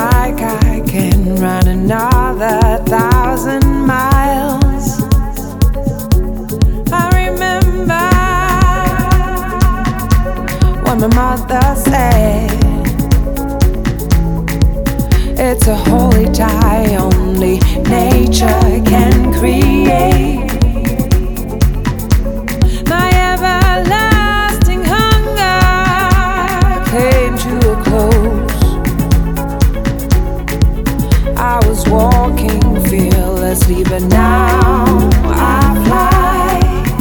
like I can run another 1,000 miles. I remember what my mother said. It's a holy tie only nature can create. My everlasting hunger came to a close. I was walking fearlessly, but now I fly.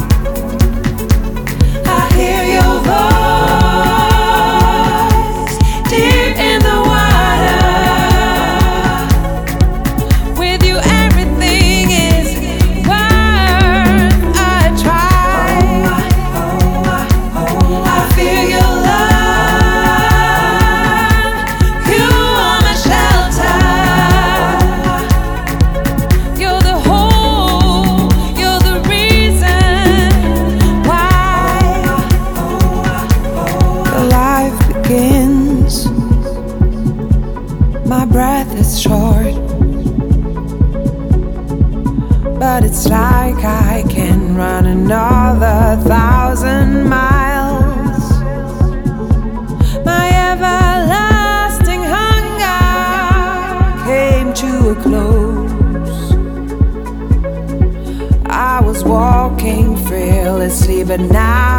I hear your voice deep in the water. With you everything is worth a try. I feel your love. You are my shelter. You're the whole, you're the reason why the life begins. My breath is short, but it's like I can run another 1,000 miles. My everlasting hunger came to a close. I was walking fearlessly, but now